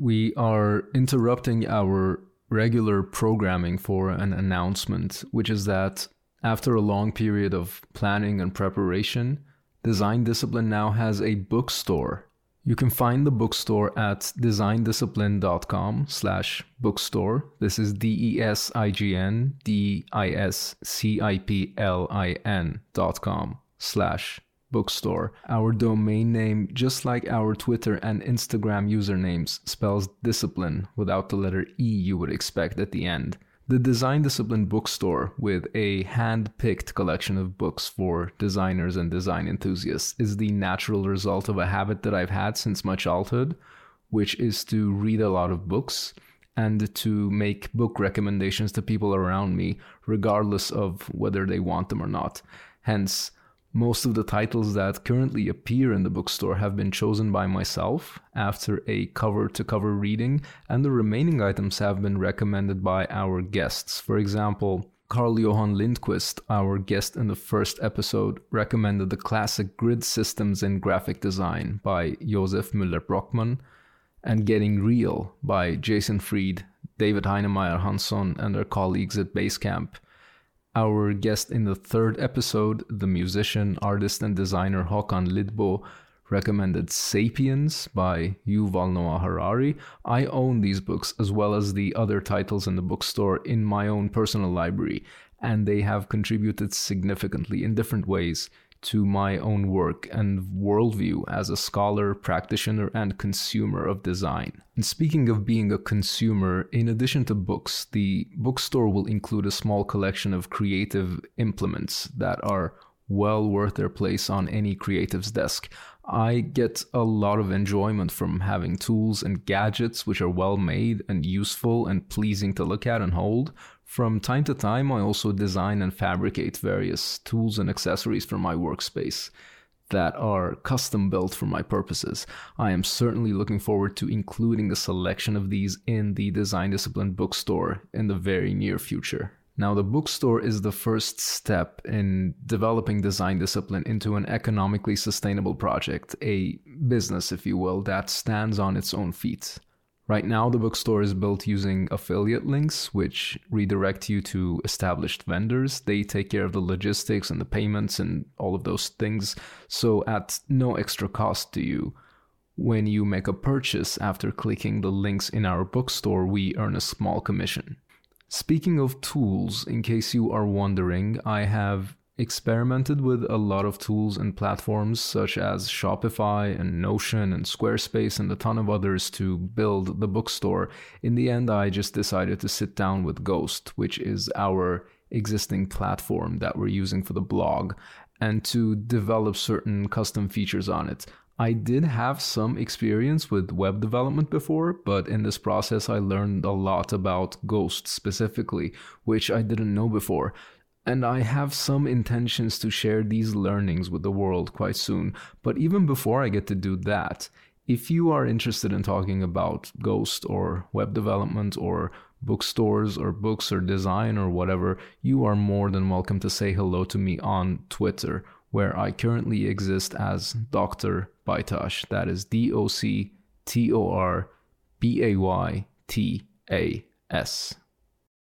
We are interrupting our regular programming for an announcement, which is that after a long period of planning and preparation, Design Discipline now has a bookstore. You can find the bookstore at designdiscipline.com/bookstore. This is DESIGNDISCIPLIN.com/bookstore. Our domain name, just like our Twitter and Instagram usernames, spells discipline without the letter E you would expect at the end. The Design Discipline bookstore, with a hand-picked collection of books for designers and design enthusiasts, is the natural result of a habit that I've had since my childhood, which is to read a lot of books and to make book recommendations to people around me, regardless of whether they want them or not. Hence, most of the titles that currently appear in the bookstore have been chosen by myself after a cover-to-cover reading, and the remaining items have been recommended by our guests. For example, Carl-Johan Lindquist, our guest in the first episode, recommended the classic Grid Systems in Graphic Design by Josef Müller-Brockmann, and Getting Real by Jason Fried, David Heinemeier Hansson, and their colleagues at Basecamp. Our guest in the third episode, the musician, artist, and designer Håkan Lidbo, recommended Sapiens by Yuval Noah Harari. I own these books as well as the other titles in the bookstore in my own personal library, and they have contributed significantly in different ways to my own work and worldview as a scholar, practitioner, and consumer of design. And speaking of being a consumer, in addition to books, the bookstore will include a small collection of creative implements that are well worth their place on any creative's desk. I get a lot of enjoyment from having tools and gadgets which are well made and useful and pleasing to look at and hold. From time to time, I also design and fabricate various tools and accessories for my workspace that are custom built for my purposes. I am certainly looking forward to including a selection of these in the Design Discipline bookstore in the very near future. Now, the bookstore is the first step in developing Design Discipline into an economically sustainable project, a business, if you will, that stands on its own feet. Right now, the bookstore is built using affiliate links, which redirect you to established vendors. They take care of the logistics and the payments and all of those things, so at no extra cost to you. When you make a purchase after clicking the links in our bookstore, we earn a small commission. Speaking of tools, in case you are wondering, I have experimented with a lot of tools and platforms such as Shopify and Notion and Squarespace and a ton of others to build the bookstore. In the end, I just decided to sit down with Ghost, which is our existing platform that we're using for the blog, and to develop certain custom features on it. I did have some experience with web development before, but in this process I learned a lot about Ghost specifically, which I didn't know before. And I have some intentions to share these learnings with the world quite soon. But even before I get to do that, if you are interested in talking about Ghost or web development or bookstores or books or design or whatever, you are more than welcome to say hello to me on Twitter, where I currently exist as Dr. Baytash. That is DOCTORBAYTAS.